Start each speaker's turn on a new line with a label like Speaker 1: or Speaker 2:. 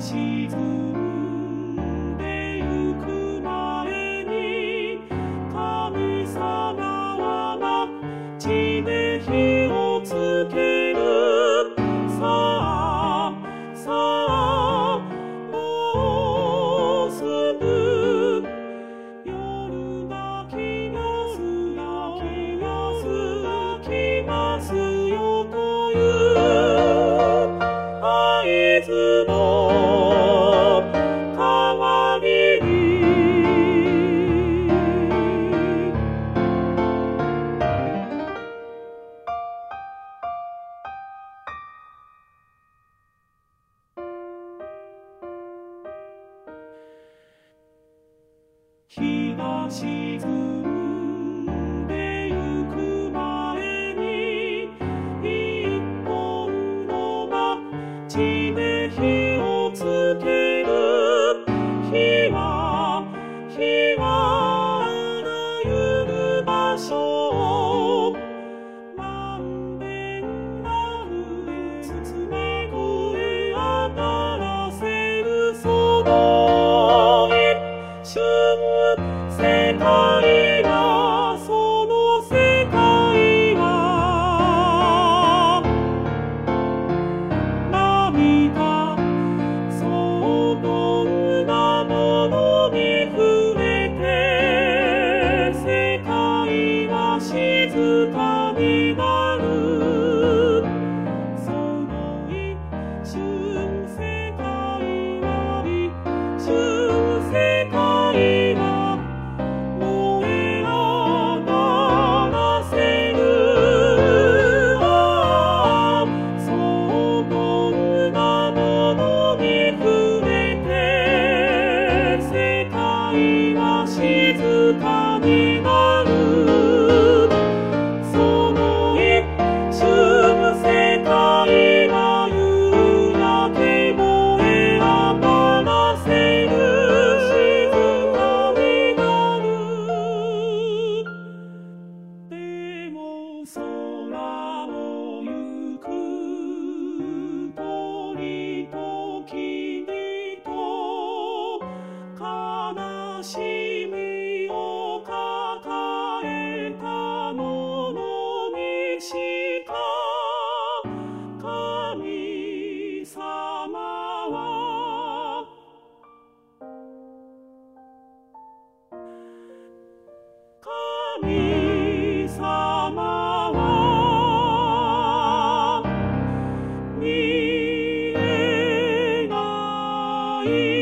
Speaker 1: 沈んでゆく前に神様は街で火をつける。さあさあもうすぐ夜が来ますよという合図の代わりに、日が沈んでゆく前に一本の街で火をつける。火はあらゆる場所をまんべんなく包み込み当たらせる。その一瞬世界はその世界は涙そぼんなものに触れて世界は静かになる。その一瞬世界は一瞬世界は静かになる。その一瞬世界が夕焼け燃え上がらせる。静かになる。でも空を行く鳥と君と悲しみを抱えたものにした神様は神様は見えない。